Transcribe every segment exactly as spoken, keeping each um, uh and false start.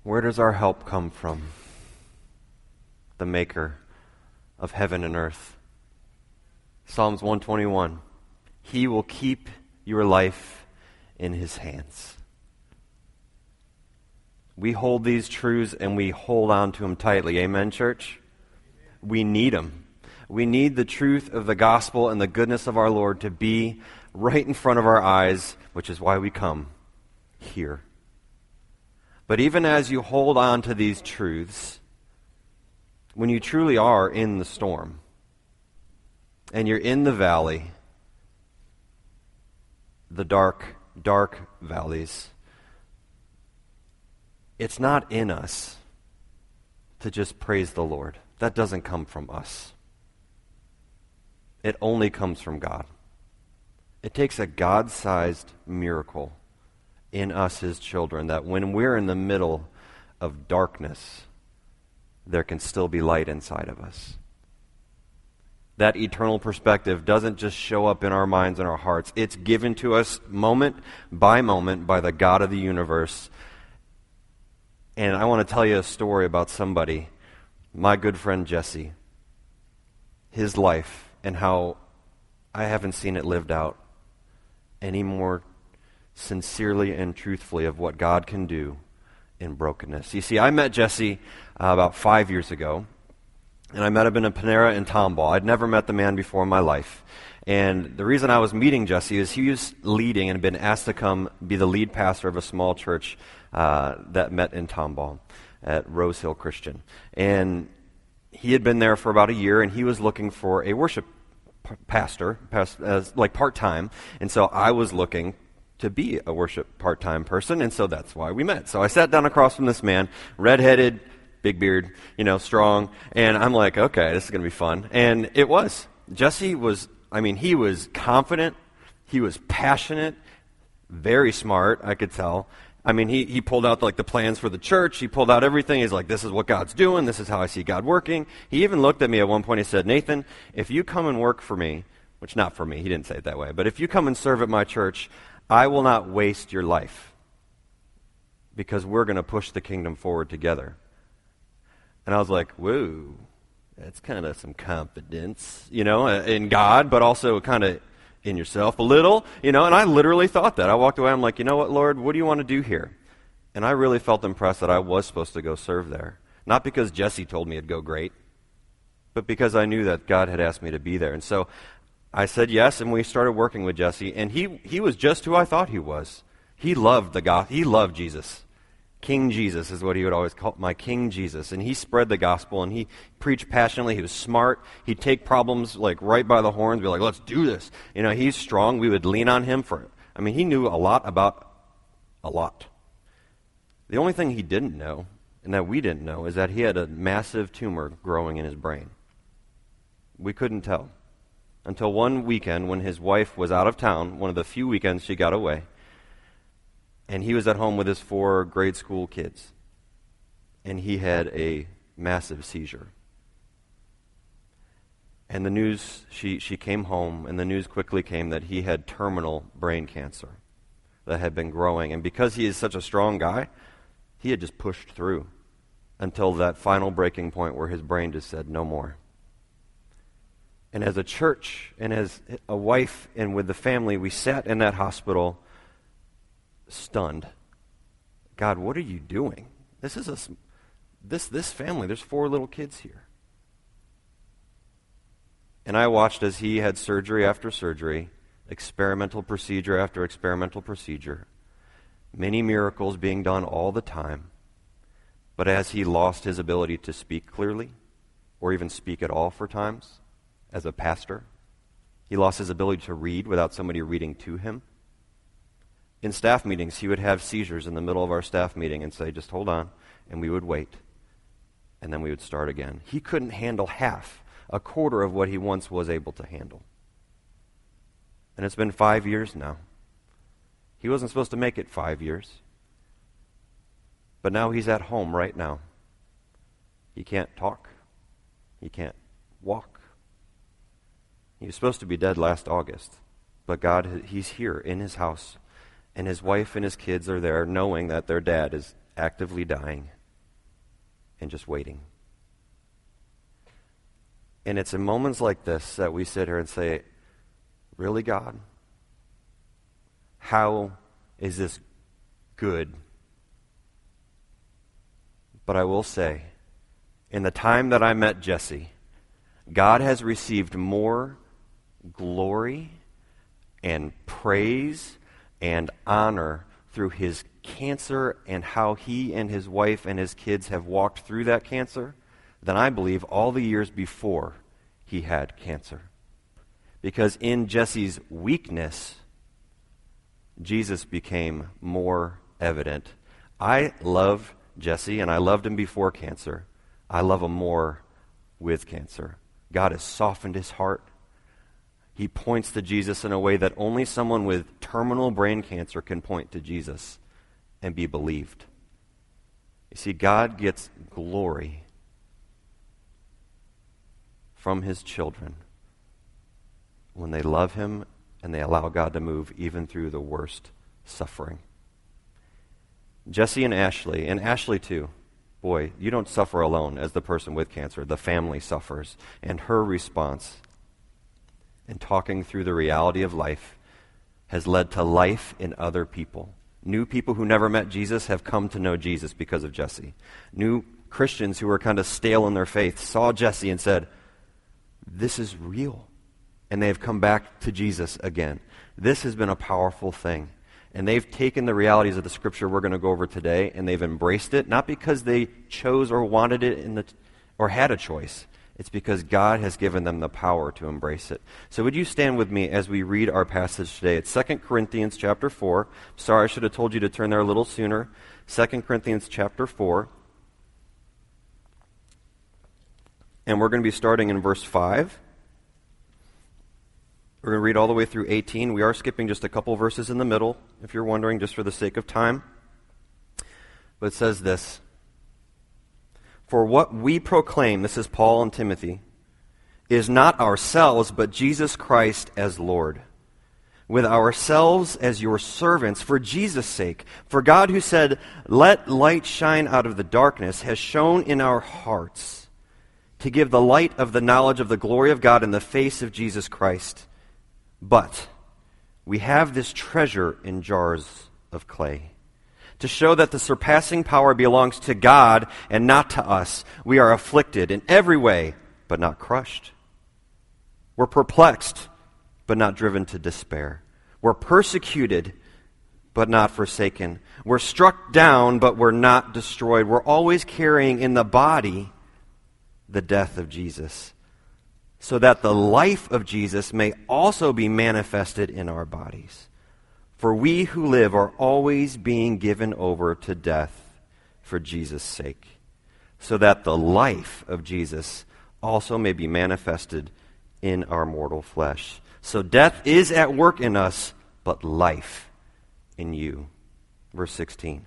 Where does our help come from? The maker of heaven and earth. Psalms one twenty-one. He will keep your life in his hands. We hold these truths and we hold on to them tightly. Amen, church? We need them. We need the truth of the gospel and the goodness of our Lord to be right in front of our eyes, which is why we come here. But even as you hold on to these truths, when you truly are in the storm, and you're in the valley, the dark, dark valleys, it's not in us to just praise the Lord. That doesn't come from us. It only comes from God. It takes a God-sized miracle in us, his children, that when we're in the middle of darkness, there can still be light inside of us. That eternal perspective doesn't just show up in our minds and our hearts. It's given to us moment by moment by the God of the universe. And I want to tell you a story about somebody, my good friend Jesse, his life, and how I haven't seen it lived out any more sincerely and truthfully of what God can do in brokenness. You see, I met Jesse uh, about five years ago, and I met him in a Panera in Tomball. I'd never met the man before in my life. And the reason I was meeting Jesse is he was leading and had been asked to come be the lead pastor of a small church uh, that met in Tomball at Rose Hill Christian. And he had been there for about a year, and he was looking for a worship p- pastor, past, as, like part-time. And so I was looking to be a worship part-time person, and so that's why we met. So I sat down across from this man, redheaded, big beard, you know, strong, and I'm like, okay, this is going to be fun. And it was. Jesse was, I mean, he was confident, he was passionate, very smart, I could tell. I mean, he, he pulled out like the plans for the church, he pulled out everything, he's like, this is what God's doing, this is how I see God working. He even looked at me at one point, he said, Nathan, if you come and work for me, which not for me, he didn't say it that way, but if you come and serve at my church, I will not waste your life because we're going to push the kingdom forward together. And I was like, whoa, that's kind of some confidence, you know, in God, but also kind of in yourself a little, you know, and I literally thought that. I walked away, I'm like, you know what, Lord, what do you want to do here? And I really felt impressed that I was supposed to go serve there. Not because Jesse told me it'd go great, but because I knew that God had asked me to be there. And so I said yes, and we started working with Jesse, and he he was just who I thought he was. He loved the gospel. He loved Jesus. King Jesus is what he would always call my King Jesus. And he spread the gospel, and he preached passionately. He was smart. He'd take problems like right by the horns, be like, let's do this. You know, he's strong. We would lean on him for, I mean, he knew a lot about a lot. The only thing he didn't know, and that we didn't know, is that he had a massive tumor growing in his brain. We couldn't tell. Until one weekend when his wife was out of town, one of the few weekends she got away, and he was at home with his four grade school kids, and he had a massive seizure. And the news, she, she came home, and the news quickly came that he had terminal brain cancer that had been growing. And because he is such a strong guy, he had just pushed through until that final breaking point where his brain just said, no more. And as a church and as a wife and with the family, we sat in that hospital stunned. God, what are you doing? This is a, this, this family, there's four little kids here. And I watched as he had surgery after surgery, experimental procedure after experimental procedure, many miracles being done all the time. But as he lost his ability to speak clearly, or even speak at all for times, as a pastor, he lost his ability to read without somebody reading to him. In staff meetings, he would have seizures in the middle of our staff meeting and say, just hold on, and we would wait, and then we would start again. He couldn't handle half, a quarter of what he once was able to handle. And it's been five years now. He wasn't supposed to make it five years. But now he's at home right now. He can't talk. He can't walk. He was supposed to be dead last August. But God, he's here in his house. And his wife and his kids are there knowing that their dad is actively dying. and just waiting. And it's in moments like this that we sit here and say, really, God? How is this good? But I will say, in the time that I met Jesse, God has received more glory and praise and honor through his cancer and how he and his wife and his kids have walked through that cancer than I believe all the years before he had cancer. Because in Jesse's weakness, Jesus became more evident. I love Jesse, and I loved him before cancer. I love him more with cancer. God has softened his heart. He points to Jesus in a way that only someone with terminal brain cancer can point to Jesus and be believed. You see, God gets glory from his children when they love him and they allow God to move even through the worst suffering. Jesse and Ashley, and Ashley too, boy, you don't suffer alone as the person with cancer. The family suffers. And her response in talking through the reality of life has led to life in other people. New people who never met Jesus have come to know Jesus because of Jesse. New Christians who were kind of stale in their faith saw Jesse and said, this is real. And they have come back to Jesus again. This has been a powerful thing. And they've taken the realities of the scripture we're going to go over today, and they've embraced it, not because they chose or wanted it in the, or had a choice. It's because God has given them the power to embrace it. So would you stand with me as we read our passage today? It's Second Corinthians chapter four. Sorry, I should have told you to turn there a little sooner. Second Corinthians chapter four. And we're going to be starting in verse five. We're going to read all the way through eighteen. We are skipping just a couple verses in the middle, if you're wondering, just for the sake of time. But it says this: for what we proclaim, this is Paul and Timothy, is not ourselves, but Jesus Christ as Lord, with ourselves as your servants for Jesus' sake. For God, who said, let light shine out of the darkness, has shone in our hearts to give the light of the knowledge of the glory of God in the face of Jesus Christ. But we have this treasure in jars of clay, to show that the surpassing power belongs to God and not to us. We are afflicted in every way, but not crushed. We're perplexed, but not driven to despair. We're persecuted, but not forsaken. We're struck down, but we're not destroyed. We're always carrying in the body the death of Jesus, so that the life of Jesus may also be manifested in our bodies. For we who live are always being given over to death for Jesus' sake, so that the life of Jesus also may be manifested in our mortal flesh. So death is at work in us, but life in you. Verse sixteen.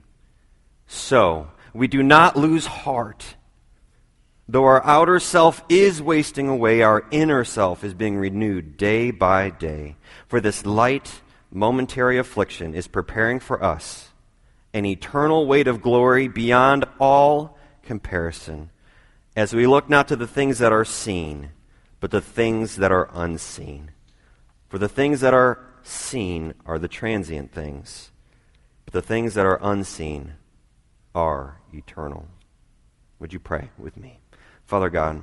So we do not lose heart. Though our outer self is wasting away, our inner self is being renewed day by day. For this light, momentary affliction is preparing for us an eternal weight of glory beyond all comparison, as we look not to the things that are seen, but the things that are unseen. For the things that are seen are the transient things, but the things that are unseen are eternal. Would you pray with me? Father God,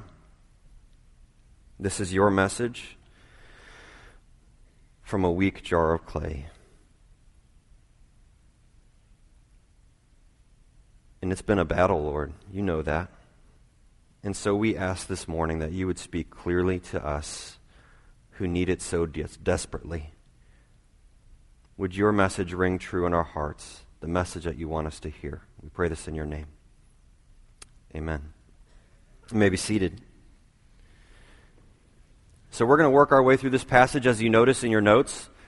this is your message from a weak jar of clay. And it's been a battle, Lord. You know that. And so we ask this morning that you would speak clearly to us who need it so des- desperately. Would your message ring true in our hearts, the message that you want us to hear? We pray this in your name. Amen. You may be seated. So we're going to work our way through this passage, as you notice in your notes.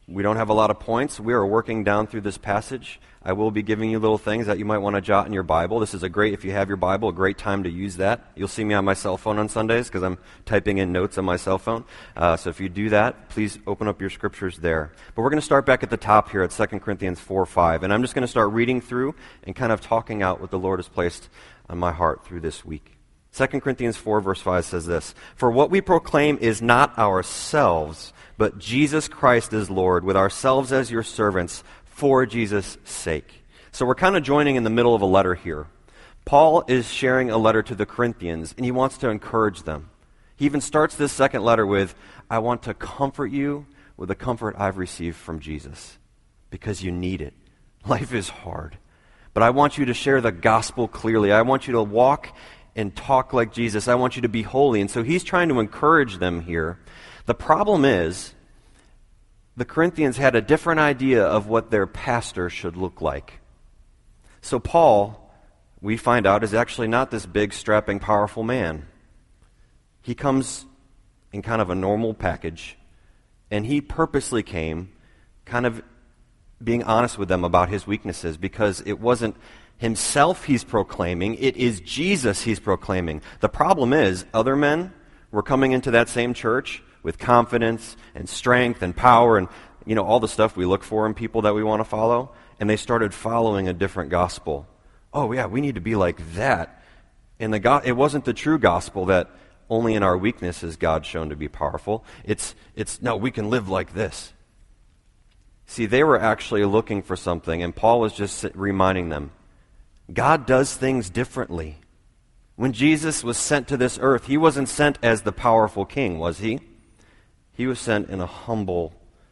We don't have a lot of points. We are working down through this passage. I will be giving you little things that you might want to jot in your Bible. This is a great, if you have your Bible, a great time to use that. You'll see me on my cell phone on Sundays because I'm typing in notes on my cell phone. Uh, so if you do that, please open up your scriptures there. But we're going to start back at the top here at Second Corinthians four five. And I'm just going to start reading through and kind of talking out what the Lord has placed on my heart through this week. Second Corinthians four verse five says this, "For what we proclaim is not ourselves, but Jesus Christ is Lord, with ourselves as your servants, for Jesus' sake." So we're kind of joining in the middle of a letter here. Paul is sharing a letter to the Corinthians, and he wants to encourage them. He even starts this second letter with, "I want to comfort you with the comfort I've received from Jesus, because you need it. Life is hard. But I want you to share the gospel clearly. I want you to walk and talk like Jesus. I want you to be holy." And so he's trying to encourage them here. The problem is, the Corinthians had a different idea of what their pastor should look like. So Paul, we find out, is actually not this big, strapping, powerful man. He comes in kind of a normal package, and he purposely came kind of being honest with them about his weaknesses, because it wasn't himself he's proclaiming, it is Jesus he's proclaiming. The problem is, other men were coming into that same church with confidence and strength and power and, you know, all the stuff we look for in people that we want to follow, and they started following a different gospel. Oh yeah, we need to be like that. And the go- it wasn't the true gospel that only in our weakness is God shown to be powerful. It's, it's no, we can live like this. See, they were actually looking for something, and Paul was just reminding them, God does things differently. When Jesus was sent to this earth, he wasn't sent as the powerful king, was he? He was sent in a humble,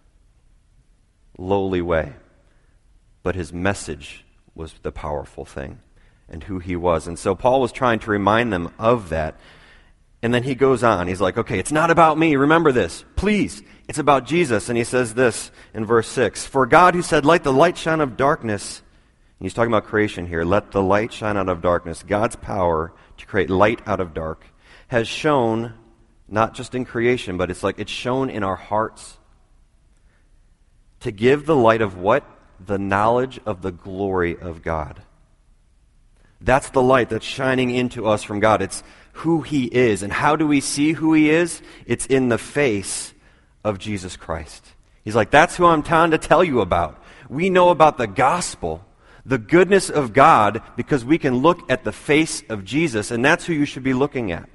lowly way. But his message was the powerful thing and who he was. And so Paul was trying to remind them of that. And then he goes on. He's like, okay, it's not about me. Remember this. Please. It's about Jesus. And he says this in verse six. "For God, who said, 'Let the light shine out of darkness,'" and he's talking about creation here, "let the light shine out of darkness," God's power to create light out of dark, "has shown," not just in creation, but it's like it's shown in our hearts, "to give the light of" what? The knowledge of the glory of God. That's the light that's shining into us from God. It's who he is. And how do we see who he is? It's in the face of Jesus Christ. He's like, that's who I'm trying to tell you about. We know about the gospel, the goodness of God, because we can look at the face of Jesus, and that's who you should be looking at.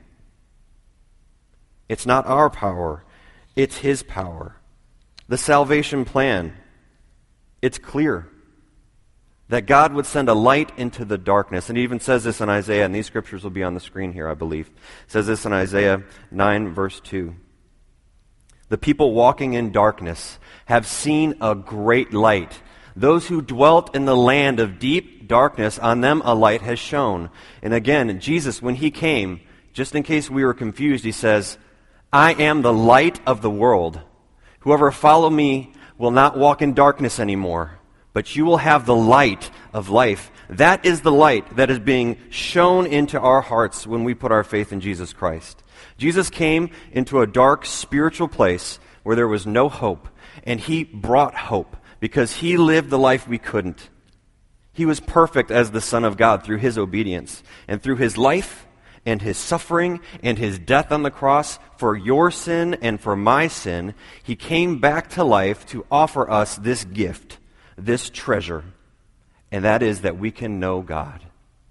It's not our power, it's his power. The salvation plan, it's clear that God would send a light into the darkness. And it even says this in Isaiah, and these scriptures will be on the screen here, I believe. It says this in Isaiah nine, verse two. "The people walking in darkness have seen a great light. Those who dwelt in the land of deep darkness, on them a light has shone." And again, Jesus, when he came, just in case we were confused, he says, "I am the light of the world. Whoever follow me will not walk in darkness anymore, but you will have the light of life." That is the light that is being shown into our hearts when we put our faith in Jesus Christ. Jesus came into a dark spiritual place where there was no hope, and he brought hope because he lived the life we couldn't. He was perfect as the Son of God through his obedience, and through his life and his suffering and his death on the cross for your sin and for my sin, he came back to life to offer us this gift, this treasure, and that is that we can know God.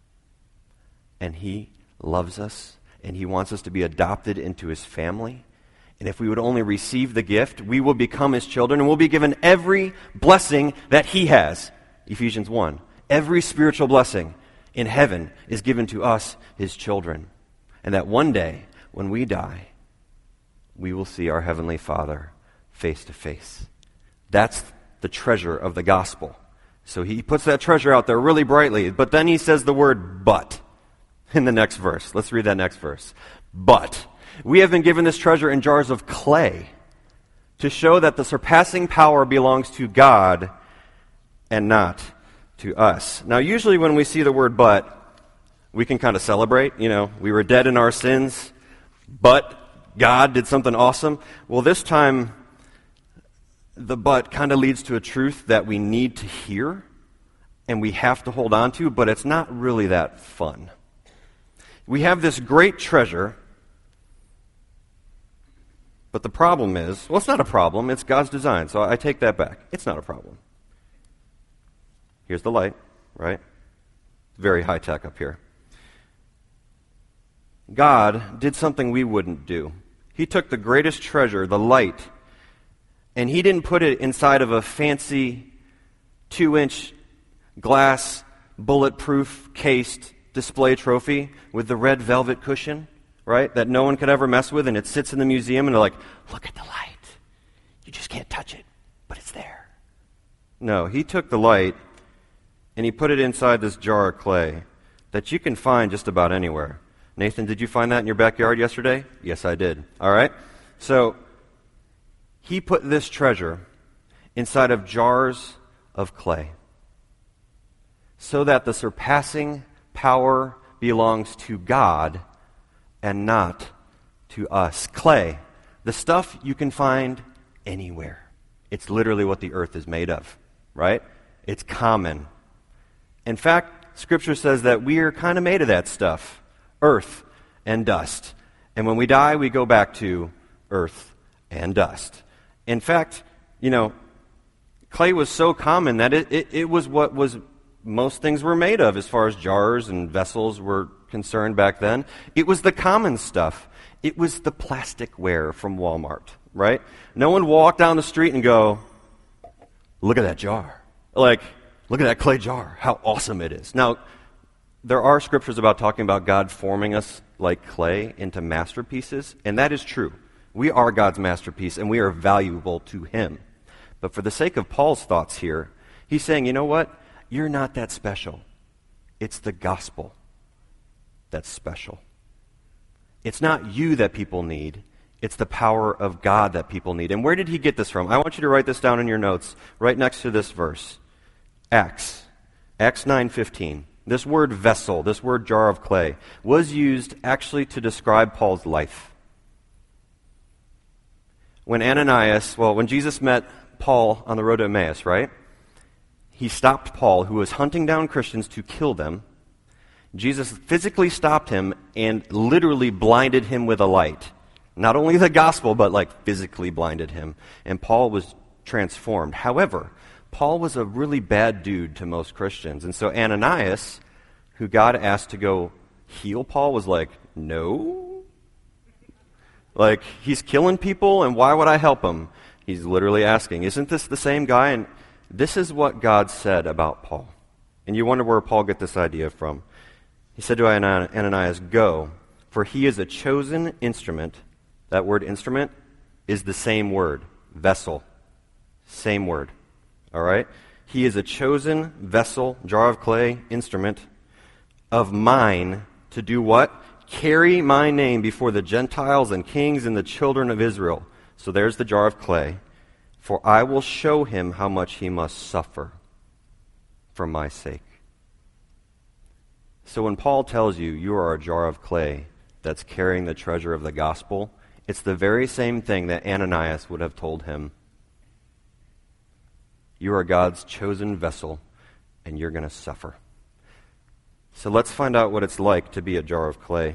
And he loves us, and he wants us to be adopted into his family. And if we would only receive the gift, we will become his children, and we'll be given every blessing that he has. Ephesians one. Every spiritual blessing in heaven is given to us, his children. And that one day, when we die, we will see our heavenly Father face to face. That's the treasure of the gospel. So he puts that treasure out there really brightly, but then he says the word "but" in the next verse. Let's read that next verse. "But we have been given this treasure in jars of clay to show that the surpassing power belongs to God and not to us." Now, usually when we see the word "but," we can kind of celebrate. You know, we were dead in our sins, but God did something awesome. Well, this time, the but kind of leads to a truth that we need to hear and we have to hold on to, but it's not really that fun. We have this great treasure, but the problem is, well, it's not a problem, it's God's design, so I take that back. It's not a problem. Here's the light, right? Very high tech up here. God did something we wouldn't do. He took the greatest treasure, the light, and he didn't put it inside of a fancy two-inch glass, bulletproof cased display trophy with the red velvet cushion, right, that no one could ever mess with, and it sits in the museum, and they're like, look at the light. You just can't touch it, but it's there. No, he took the light, and he put it inside this jar of clay that you can find just about anywhere. Nathan, did you find that in your backyard yesterday? Yes, I did. All right? So, he put this treasure inside of jars of clay so that the surpassing power belongs to God and not to us. Clay, the stuff you can find anywhere. It's literally what the earth is made of, right? It's common. In fact, Scripture says that we are kind of made of that stuff, earth and dust. And when we die, we go back to earth and dust. In fact, you know, clay was so common that it, it, it was what was most things were made of as far as jars and vessels were concerned back then. It was the common stuff. It was the plasticware from Walmart, right? No one walked down the street and go, look at that jar. Like, look at that clay jar. How awesome it is. Now, there are scriptures about talking about God forming us like clay into masterpieces, and that is true. We are God's masterpiece, and we are valuable to Him. But for the sake of Paul's thoughts here, he's saying, you know what? You're not that special. It's the gospel that's special. It's not you that people need. It's the power of God that people need. And where did he get this from? I want you to write this down in your notes, right next to this verse. Acts. Acts nine fifteen. This word vessel, this word jar of clay, was used actually to describe Paul's life. When Ananias, well, when Jesus met Paul on the road to Emmaus, right? He stopped Paul, who was hunting down Christians to kill them. Jesus physically stopped him and literally blinded him with a light. Not only the gospel, but like physically blinded him. And Paul was transformed. However, Paul was a really bad dude to most Christians. And so Ananias, who God asked to go heal Paul, was like, no. Like, he's killing people, and why would I help him? He's literally asking, isn't this the same guy? And this is what God said about Paul. And you wonder where Paul got this idea from. He said to Ananias, go, for he is a chosen instrument. That word instrument is the same word, vessel. Same word. All right? He is a chosen vessel, jar of clay, instrument of mine to do what? Carry my name before the Gentiles and kings and the children of Israel. So there's the jar of clay. For I will show him how much he must suffer for my sake. So when Paul tells you you are a jar of clay that's carrying the treasure of the gospel, it's the very same thing that Ananias would have told him. You are God's chosen vessel, and you're going to suffer. So let's find out what it's like to be a jar of clay.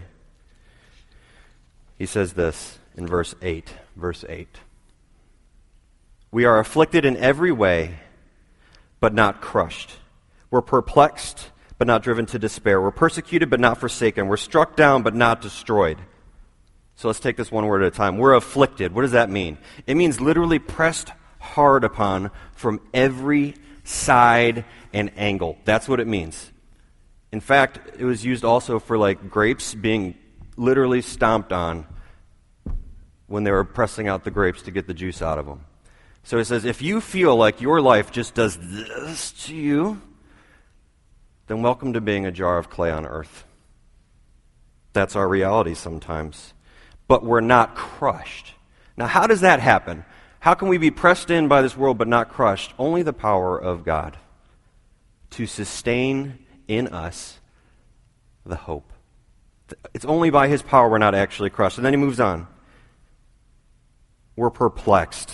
He says this in verse eight. Verse eight. We are afflicted in every way, but not crushed. We're perplexed, but not driven to despair. We're persecuted, but not forsaken. We're struck down, but not destroyed. So let's take this one word at a time. We're afflicted. What does that mean? It means literally pressed hard upon from every side and angle. That's what it means. In fact, it was used also for like grapes being literally stomped on when they were pressing out the grapes to get the juice out of them. So it says, if you feel like your life just does this to you, then welcome to being a jar of clay on earth. That's our reality sometimes. But we're not crushed. Now, how does that happen? How can we be pressed in by this world but not crushed? Only the power of God to sustain in us the hope. It's only by His power we're not actually crushed. And then he moves on. We're perplexed.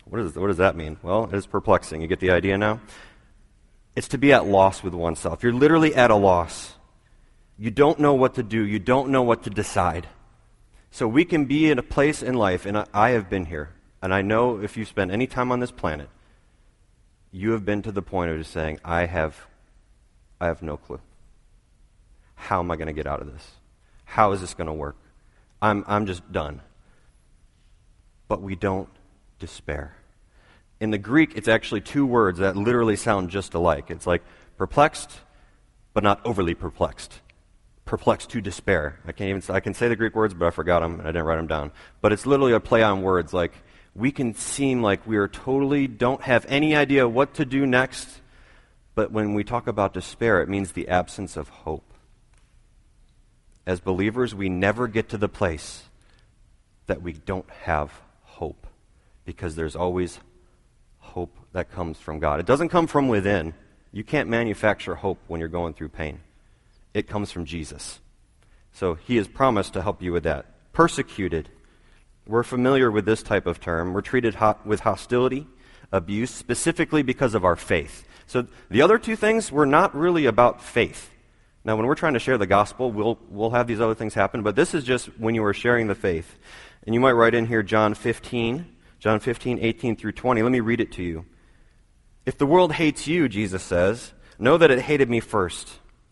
What, is, what does that mean? Well, it is perplexing. You get the idea now? It's to be at loss with oneself. You're literally at a loss. You don't know what to do. You don't know what to decide. So we can be in a place in life, and I, I have been here, and I know if you spend any time on this planet, you have been to the point of just saying, I have, I have no clue. How am I going to get out of this? How is this going to work? I'm, I'm just done. But we don't despair. In the Greek, it's actually two words that literally sound just alike. It's like perplexed, but not overly perplexed. Perplexed to despair. I can't even. I can say the Greek words, but I forgot them and I didn't write them down. But it's literally a play on words. Like we can seem like we are totally don't have any idea what to do next. But when we talk about despair, it means the absence of hope. As believers, we never get to the place that we don't have hope, because there's always hope that comes from God. It doesn't come from within. You can't manufacture hope when you're going through pain. It comes from Jesus. So he has promised to help you with that. Persecuted. We're familiar with this type of term. We're treated ho- with hostility, abuse, specifically because of our faith. So the other two things were not really about faith. Now, when we're trying to share the gospel, we'll we'll have these other things happen, but this is just when you are sharing the faith. And you might write in here John fifteen, John fifteen, eighteen through twenty. Let me read it to you. If the world hates you, Jesus says, know that it hated me first.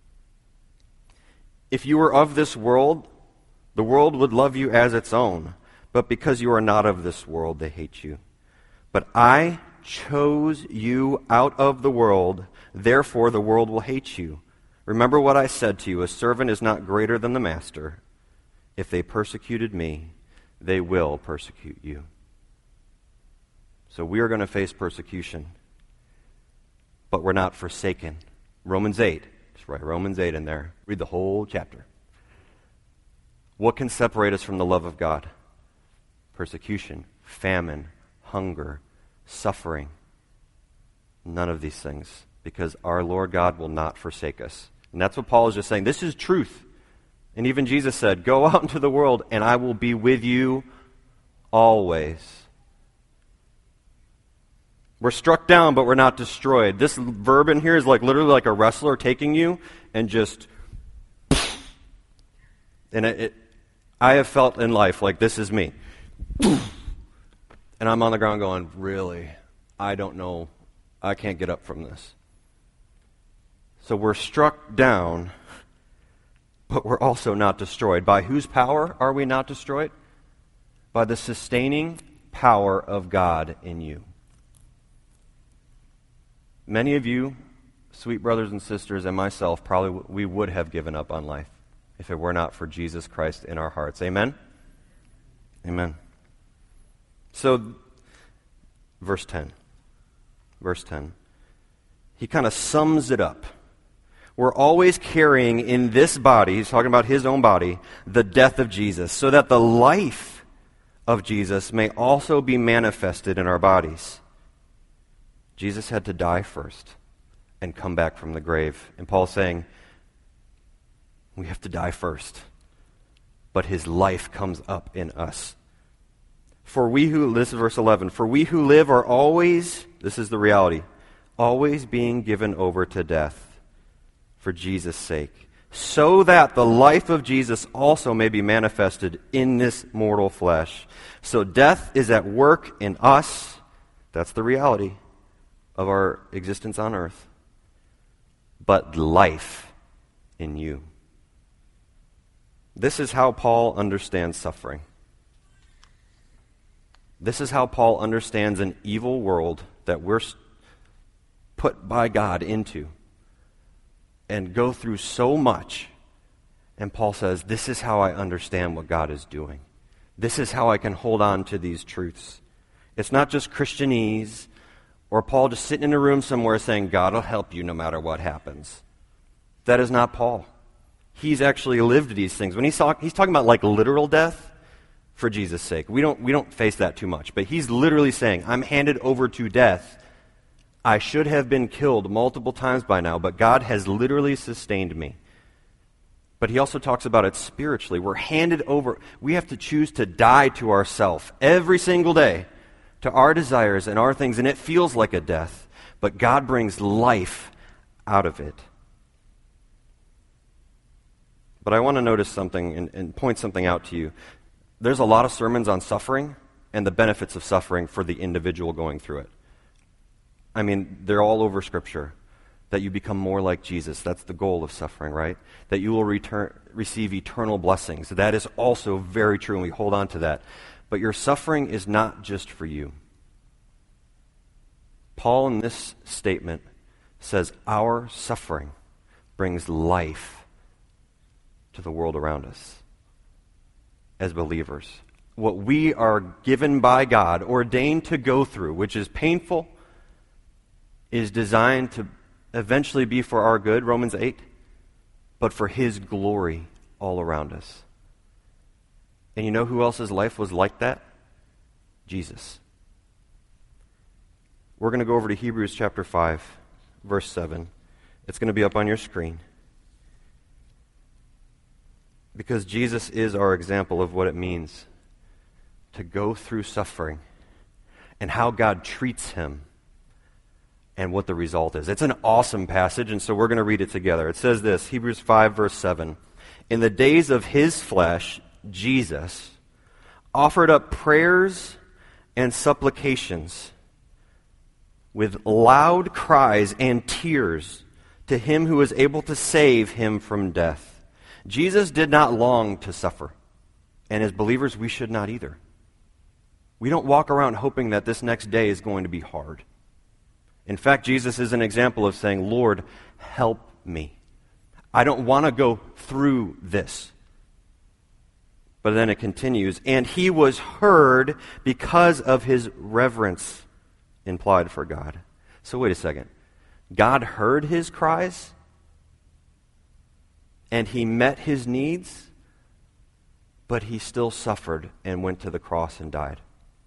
If you were of this world, the world would love you as its own. But because you are not of this world, they hate you. But I chose you out of the world, therefore the world will hate you. Remember what I said to you, a servant is not greater than the master. If they persecuted me, they will persecute you. So we are going to face persecution, but we're not forsaken. Romans eight. Just write Romans eight in there. Read the whole chapter. What can separate us from the love of God? Persecution, famine, hunger, suffering. None of these things, because our Lord God will not forsake us. And that's what Paul is just saying. This is truth. And even Jesus said, go out into the world and I will be with you always. We're struck down, but we're not destroyed. This verb in here is like literally like a wrestler taking you and just... And it, it, I have felt in life like this is me. And I'm on the ground going, really? I don't know. I can't get up from this. So we're struck down, but we're also not destroyed. By whose power are we not destroyed? By the sustaining power of God in you. Many of you, sweet brothers and sisters, and myself, probably we would have given up on life if it were not for Jesus Christ in our hearts. Amen? Amen. So, verse ten. Verse ten. He kind of sums it up. We're always carrying in this body, he's talking about his own body, the death of Jesus, so that the life of Jesus may also be manifested in our bodies. Jesus had to die first and come back from the grave. And Paul's saying, we have to die first, but his life comes up in us. For we who, this is verse eleven, for we who live are always, this is the reality, always being given over to death for Jesus' sake, so that the life of Jesus also may be manifested in this mortal flesh. So death is at work in us. That's the reality of our existence on earth. But life in you. This is how Paul understands suffering. This is how Paul understands an evil world that we're put by God into and go through so much. And Paul says, this is how I understand what God is doing. This is how I can hold on to these truths. It's not just Christianese or Paul just sitting in a room somewhere saying, God will help you no matter what happens. That is not Paul. He's actually lived these things. When he's, talk, he's talking about like literal death for Jesus' sake. We don't, we don't face that too much. But he's literally saying, I'm handed over to death. I should have been killed multiple times by now, but God has literally sustained me. But he also talks about it spiritually. We're handed over. We have to choose to die to ourselves every single day to our desires and our things, and it feels like a death, but God brings life out of it. But I want to notice something and, and point something out to you. There's a lot of sermons on suffering and the benefits of suffering for the individual going through it. I mean, they're all over Scripture. That you become more like Jesus. That's the goal of suffering, right? That you will return, receive eternal blessings. That is also very true, and we hold on to that. But your suffering is not just for you. Paul, in this statement, says our suffering brings life to the world around us as believers. What we are given by God, ordained to go through, which is painful, is designed to eventually be for our good, Romans eight, but for His glory all around us. And you know who else's life was like that? Jesus. We're going to go over to Hebrews chapter five, verse seven. It's going to be up on your screen. Because Jesus is our example of what it means to go through suffering and how God treats Him and what the result is. It's an awesome passage, and so we're going to read it together. It says this, Hebrews five, verse seven. In the days of His flesh, Jesus offered up prayers and supplications with loud cries and tears to Him who is able to save him from death. Jesus did not long to suffer, and as believers, we should not either. We don't walk around hoping that this next day is going to be hard. In fact, Jesus is an example of saying, Lord, help me. I don't want to go through this. But then it continues, and He was heard because of His reverence implied for God. So wait a second. God heard His cries, and He met His needs, but He still suffered and went to the cross and died.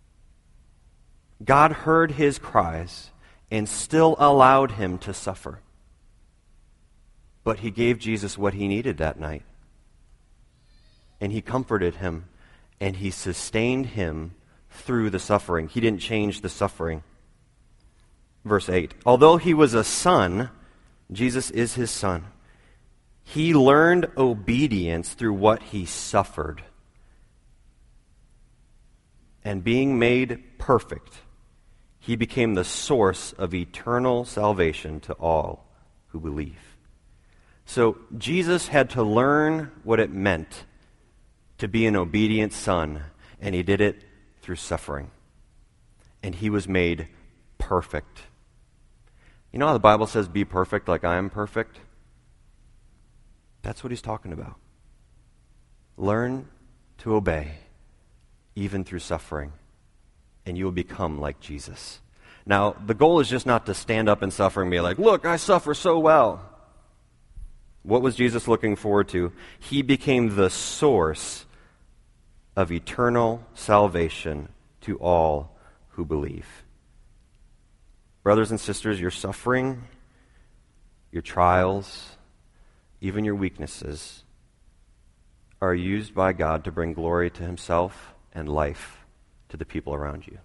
God heard His cries and still allowed Him to suffer. But He gave Jesus what He needed that night. And He comforted Him, and He sustained Him through the suffering. He didn't change the suffering. Verse eight. Although He was a son, Jesus is His Son. He learned obedience through what He suffered. And being made perfect, He became the source of eternal salvation to all who believe. So Jesus had to learn what it meant to be an obedient son, and He did it through suffering. And He was made perfect. You know how the Bible says, be perfect like I am perfect? That's what He's talking about. Learn to obey, even through suffering, and you will become like Jesus. Now, the goal is just not to stand up in suffering and be like, look, I suffer so well. What was Jesus looking forward to? He became the source of eternal salvation to all who believe. Brothers and sisters, your suffering, your trials, even your weaknesses are used by God to bring glory to Himself and life to the people around you.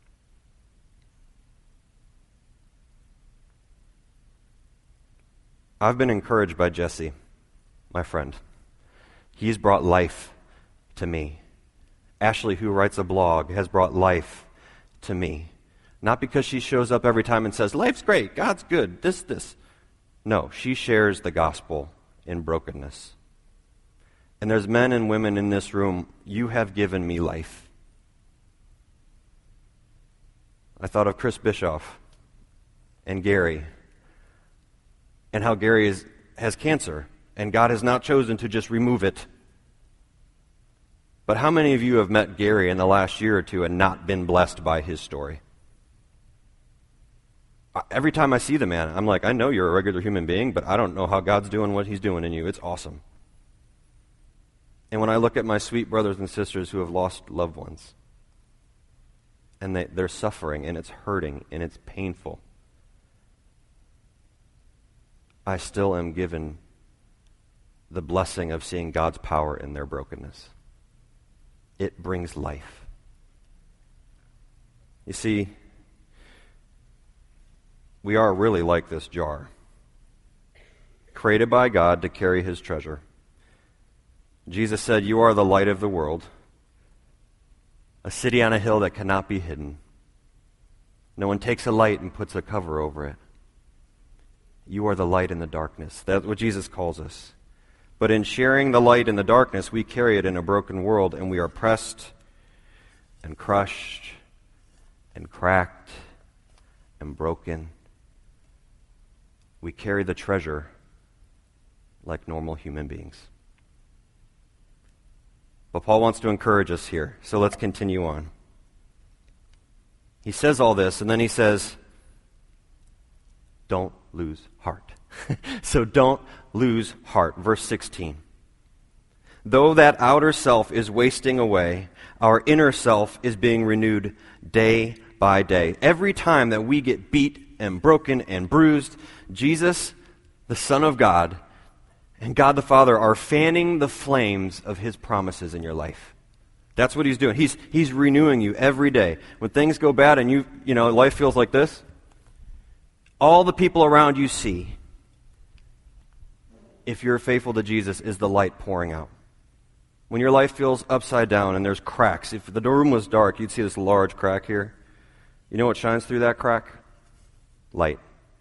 I've been encouraged by Jesse, my friend. He's brought life to me. Ashley, who writes a blog, has brought life to me. Not because she shows up every time and says, life's great, God's good, this, this. No, she shares the gospel in brokenness. And there's men and women in this room, you have given me life. I thought of Chris Bischoff and Gary, and how Gary is, has cancer, and God has not chosen to just remove it. But how many of you have met Gary in the last year or two and not been blessed by his story? Every time I see the man, I'm like, I know you're a regular human being, but I don't know how God's doing what He's doing in you. It's awesome. And when I look at my sweet brothers and sisters who have lost loved ones, and they, they're suffering, and it's hurting, and it's painful, I still am given the blessing of seeing God's power in their brokenness. It brings life. You see, we are really like this jar, created by God to carry his treasure. Jesus said, "You are the light of the world, a city on a hill that cannot be hidden. No one takes a light and puts a cover over it. You are the light in the darkness." That's what Jesus calls us. But in sharing the light in the darkness, we carry it in a broken world, and we are pressed and crushed and cracked and broken. We carry the treasure like normal human beings. But Paul wants to encourage us here, so let's continue on. He says all this, and then he says, don't lose heart. So don't lose heart. Verse sixteen. Though that outer self is wasting away, our inner self is being renewed day by day. Every time that we get beat and broken and bruised, Jesus, the Son of God, and God the Father are fanning the flames of his promises in your life. That's what he's doing. He's he's renewing you every day. When things go bad and you you know life feels like this, all the people around you see, if you're faithful to Jesus, is the light pouring out. When your life feels upside down and there's cracks, if the room was dark, you'd see this large crack here. You know what shines through that crack? Light.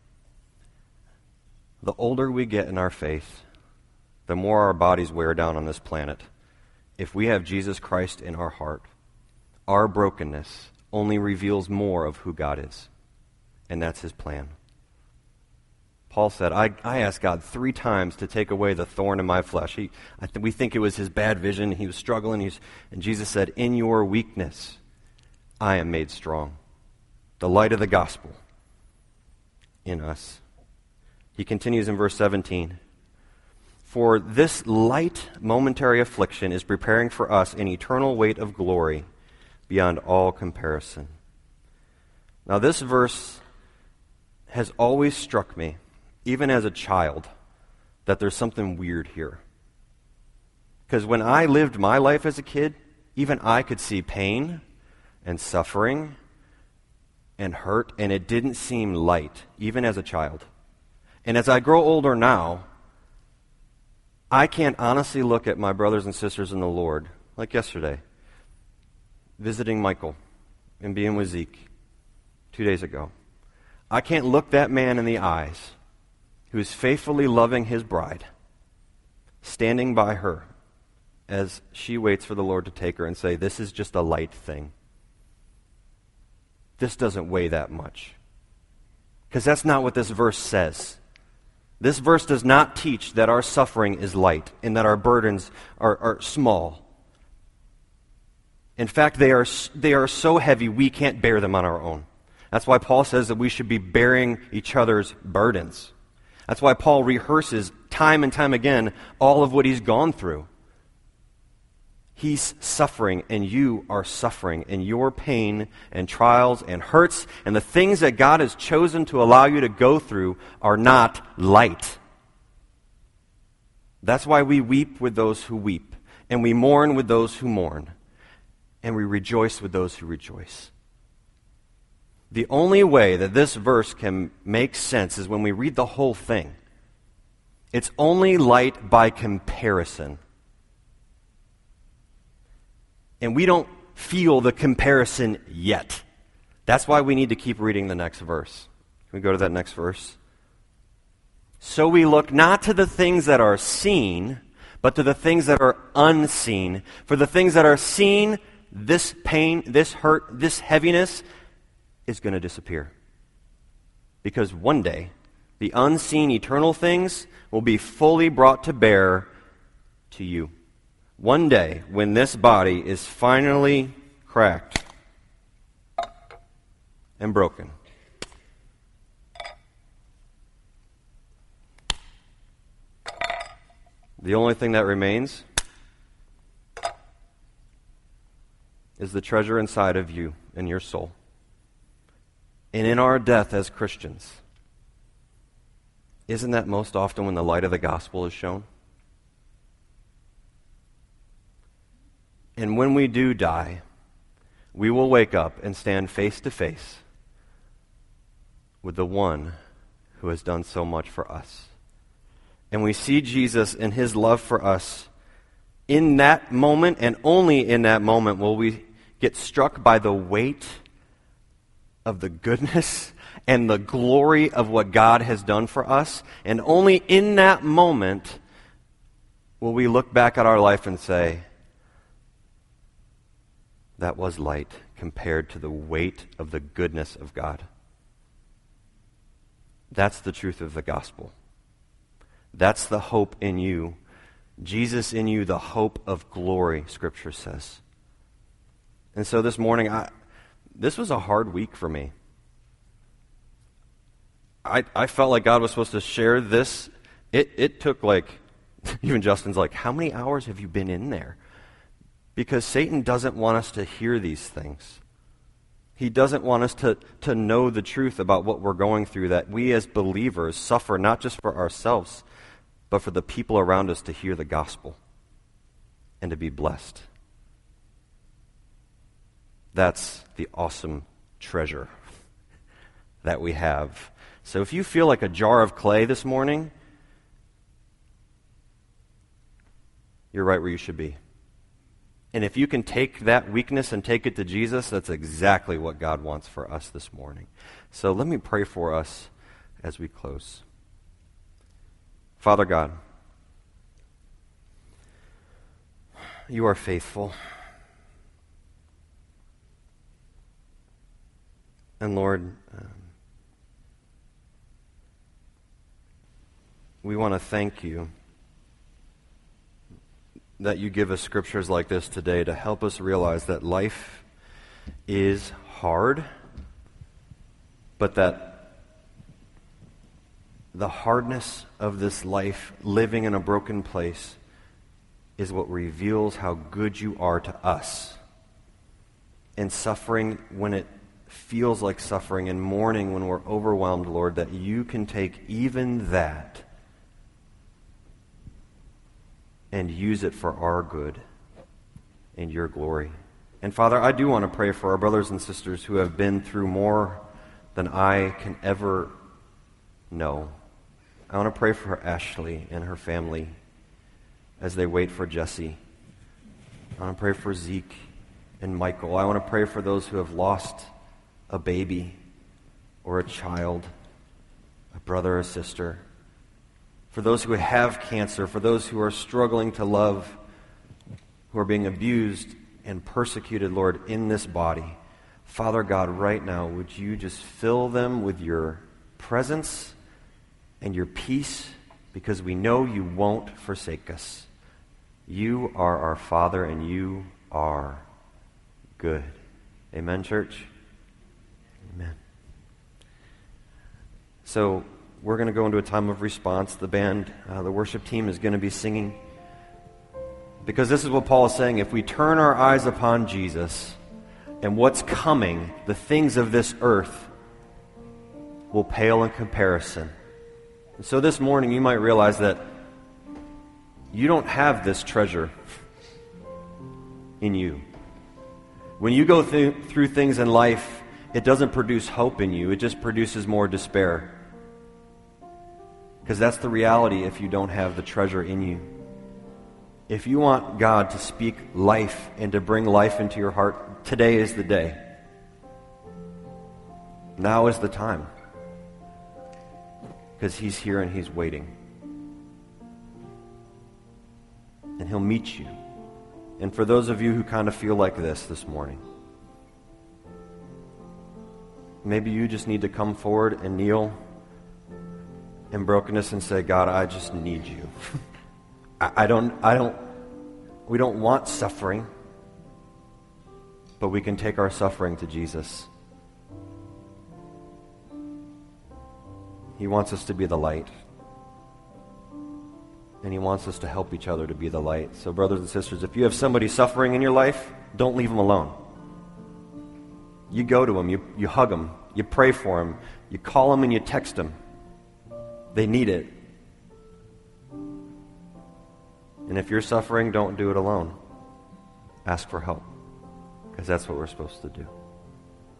The older we get in our faith, the more our bodies wear down on this planet. If we have Jesus Christ in our heart, our brokenness only reveals more of who God is. And that's his plan. Paul said, I, I asked God three times to take away the thorn in my flesh. He, I th- we think it was his bad vision. He was struggling. He's, and Jesus said, in your weakness, I am made strong. The light of the gospel in us. He continues in verse seventeen. For this light momentary affliction is preparing for us an eternal weight of glory beyond all comparison. Now this verse has always struck me, even as a child, that there's something weird here. Because when I lived my life as a kid, even I could see pain and suffering and hurt, and it didn't seem light, even as a child. And as I grow older now, I can't honestly look at my brothers and sisters in the Lord, like yesterday, visiting Michael and being with Zeke two days ago. I can't look that man in the eyes who is faithfully loving his bride, standing by her as she waits for the Lord to take her, and say, this is just a light thing. This doesn't weigh that much. Because that's not what this verse says. This verse does not teach that our suffering is light and that our burdens are, are small. In fact, they are, they are so heavy we can't bear them on our own. That's why Paul says that we should be bearing each other's burdens. That's why Paul rehearses time and time again all of what he's gone through. He's suffering, and you are suffering, and your pain and trials and hurts and the things that God has chosen to allow you to go through are not light. That's why we weep with those who weep, and we mourn with those who mourn, and we rejoice with those who rejoice. The only way that this verse can make sense is when we read the whole thing. It's only light by comparison. And we don't feel the comparison yet. That's why we need to keep reading the next verse. Can we go to that next verse? So we look not to the things that are seen, but to the things that are unseen. For the things that are seen, this pain, this hurt, this heaviness is going to disappear. Because one day, the unseen eternal things will be fully brought to bear to you. One day, when this body is finally cracked and broken, the only thing that remains is the treasure inside of you and your soul. And in our death as Christians, isn't that most often when the light of the gospel is shown? And when we do die, we will wake up and stand face to face with the one who has done so much for us. And we see Jesus and his love for us. In that moment, and only in that moment, will we get struck by the weight of the goodness and the glory of what God has done for us. And only in that moment will we look back at our life and say, that was light compared to the weight of the goodness of God. That's the truth of the gospel. That's the hope in you. Jesus in you, the hope of glory, Scripture says. And so this morning, I, this was a hard week for me. I, I felt like God was supposed to share this. It, it took like, even Justin's like, how many hours have you been in there? Because Satan doesn't want us to hear these things. He doesn't want us to, to know the truth about what we're going through, that we as believers suffer not just for ourselves, but for the people around us to hear the gospel and to be blessed. That's the awesome treasure that we have. So if you feel like a jar of clay this morning, you're right where you should be. And if you can take that weakness and take it to Jesus, that's exactly what God wants for us this morning. So let me pray for us as we close. Father God, you are faithful. And Lord, um, we want to thank you that you give us scriptures like this today to help us realize that life is hard, but that the hardness of this life, living in a broken place, is what reveals how good you are to us. And suffering when it feels like suffering, and mourning when we're overwhelmed, Lord, that you can take even that and use it for our good and your glory. And Father, I do want to pray for our brothers and sisters who have been through more than I can ever know. I want to pray for Ashley and her family as they wait for Jesse. I want to pray for Zeke and Michael. I want to pray for those who have lost a baby or a child, a brother or sister. For those who have cancer, for those who are struggling to love, who are being abused and persecuted, Lord, in this body. Father God, right now, would you just fill them with your presence and your peace, because we know you won't forsake us. You are our Father, and you are good. Amen, church? Amen. So, we're going to go into a time of response. The band, uh, the worship team is going to be singing. Because this is what Paul is saying. If we turn our eyes upon Jesus and what's coming, the things of this earth will pale in comparison. And so this morning you might realize that you don't have this treasure in you. When you go th- through things in life, it doesn't produce hope in you. It just produces more despair. Because that's the reality if you don't have the treasure in you. If you want God to speak life and to bring life into your heart, today is the day. Now is the time. Because He's here and He's waiting. And He'll meet you. And for those of you who kind of feel like this this morning, maybe you just need to come forward and kneel in brokenness and say, God, I just need you. I, I don't, I don't, we don't want suffering, but we can take our suffering to Jesus. He wants us to be the light. And He wants us to help each other to be the light. So brothers and sisters, if you have somebody suffering in your life, don't leave them alone. You go to them, you, you hug them, you pray for them, you call them and you text them. They need it. And if you're suffering, don't do it alone. Ask for help. because that's what we're supposed to do.